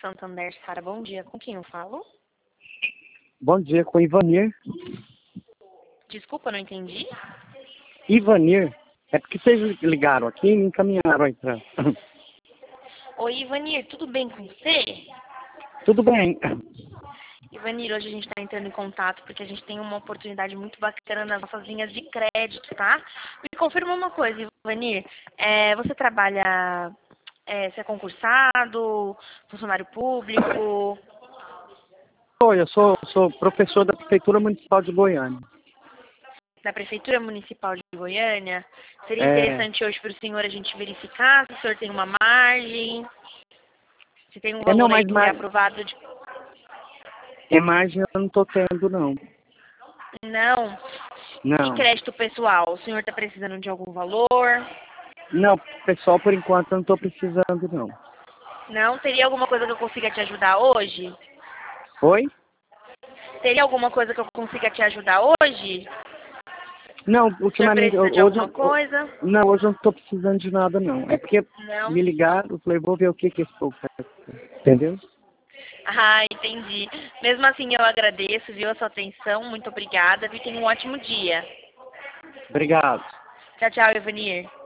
Santander, Sara. Bom dia. Com quem eu falo? Bom dia, com Ivanir. Desculpa, não entendi. Ivanir, é porque vocês ligaram aqui e me encaminharam aí pra... Oi, Ivanir, tudo bem com você? Tudo bem. Ivanir, hoje a gente está entrando em contato porque a gente tem uma oportunidade muito bacana nas nossas linhas de crédito, tá? Me confirma uma coisa, Ivanir. Você trabalha, você é concursado, funcionário público? Oi, eu sou professor da Prefeitura Municipal de Goiânia. Da Prefeitura Municipal de Goiânia? Seria É, interessante hoje para o senhor a gente verificar se o senhor tem uma margem, se tem um valor não, aí mas que foi aprovado de... margem eu não tô tendo, não. Não. E Não. crédito pessoal? O senhor está precisando de algum valor? Não, pessoal, por enquanto eu não tô precisando, não. Não? Teria alguma coisa que eu consiga te ajudar hoje? Oi? Teria alguma coisa que eu consiga te ajudar hoje? Não, O senhor ultimamente, precisa de hoje, alguma coisa? não, hoje eu não tô precisando de nada, não. É porque Não? me ligaram, eu falei, vou ver o que esse povo faz. Entendeu? Ah, entendi. Mesmo assim, eu agradeço, viu, a sua atenção. Muito obrigada. E tenha um ótimo dia. Obrigado. Tchau, tchau, Ivanir.